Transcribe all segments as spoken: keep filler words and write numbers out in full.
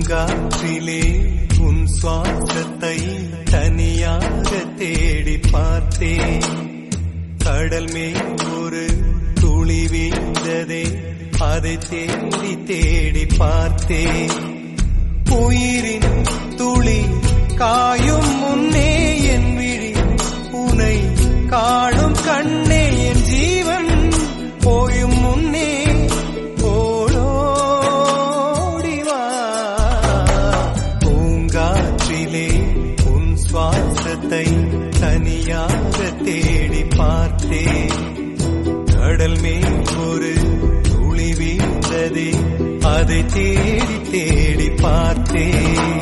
பூங்காற்றிலே உன் சுவாசத்தை தனியாக தேடி பார்த்தேன். கடல் மேல் ஒரு துளி வீழ்ந்ததே, அதை தேடி தேடி பார்த்தேன். உயிரின் துளி காயும் முன்னே என் விழி உனை காணும் கண்ணே, என் ஜீவன் போயும் முன்னே ஓடோடிவா. பூங்காற்றிலே உன் சுவாசத்தை தனியாக தேடி பார்த்தேன். கடல் மேல் ஒரு துளி வீழ்ந்ததே, அதை தேடி தேடி பார்த்தேன்.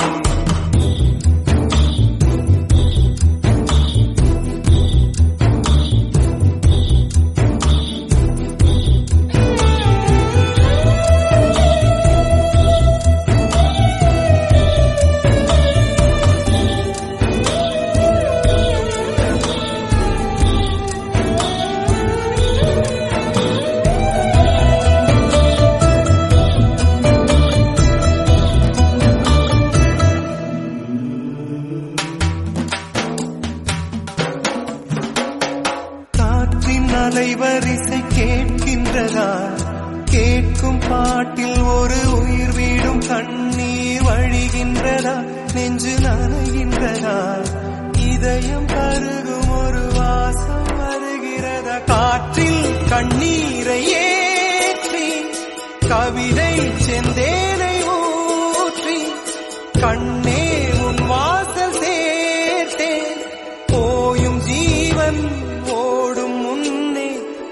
அலைவரிசை கேட்கின்றதா? கேட்கும் பாட்டில் ஒரு உயிர் வீடும் கண்ணீர் வழிகின்றதா? நெஞ்சு நனைகின்றதா? இதயம் கருகும் ஒரு வாசம் வருகிறதா? காற்றில் கண்ணீரை ஏற்றி கவிதை செந்தேனை ஊற்றி கண்ணே உன் வாசல் சேர்த்தேன். போயும் ஜீவன் ஓடும் முன்னே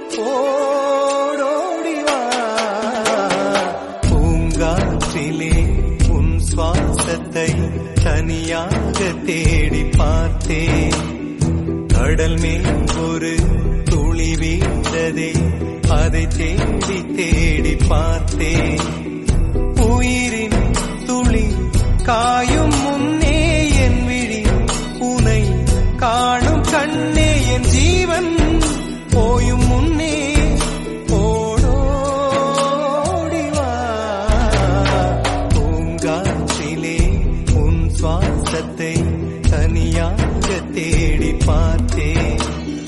ஓடோடிவா. பூங்காற்றிலே உன் சுவாசத்தை தனியாக தேடி பார்த்தேன். கடல் மேல் ஒரு துளி வீழ்ந்ததே, அதை தேடி தேடி பார்த்தேன். உயிரின் துளி காயும் முன்னே என் விழி உனை காணும் கண்ணே, என் ஜீவன் போயும் முன்னே ஓடோடிவா. பூங்காற்றிலே உன் சுவாசத்தை தனியாக தேடி பார்த்தேன்.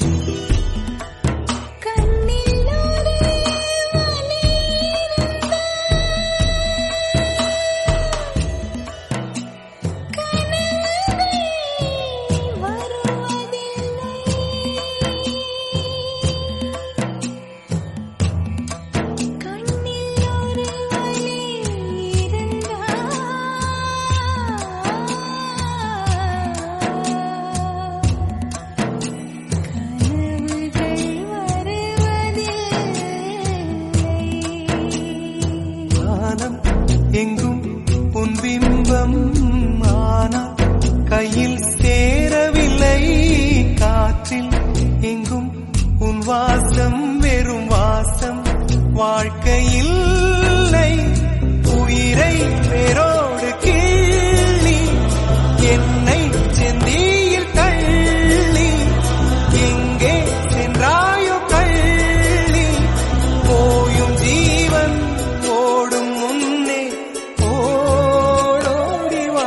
எங்கும் உன் பிம்பம் ஆனா கையில் சேரவில்லை. காற்றில் எங்கும் உன் வாசம் வெறும் வாசம், வாழ்க்கையில் உயிரை வேரோடு கிள்ளி என்னை செந்தியில் தள்ளி எங்கே சென்றாயோ கள்ளி. போயும் ஜீவன் ஓடும் முன்னே ஓடோடிவா.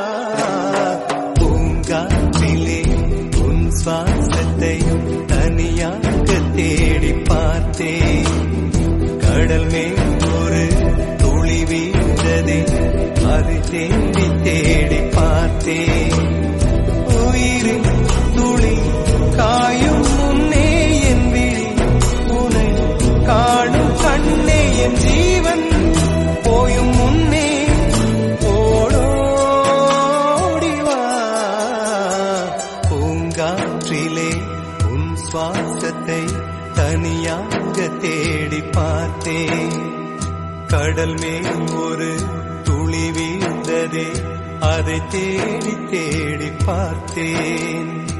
பூங்காற்றிலே உன் சுவாசத்தை தனியாக தேடி பார்த்தேன். கடல் மேல் ஒரு துளி வீழ்ந்ததே, அதை தேடி தேடி பார்த்தேன். உயிரின் துளி காயும் முன்னே என் விழி உனை காணும் கண்ணே, என் ஜீவன் போயும் முன்னே ஓடோடிவா. பூங்காற்றிலே உன் சுவாசத்தை தனியாக தேடி பார்த்தேன். கடல் மேல் ஒரு துளி வீழ்ந்ததே, அதை தேடி தேடி பார்த்தேன்.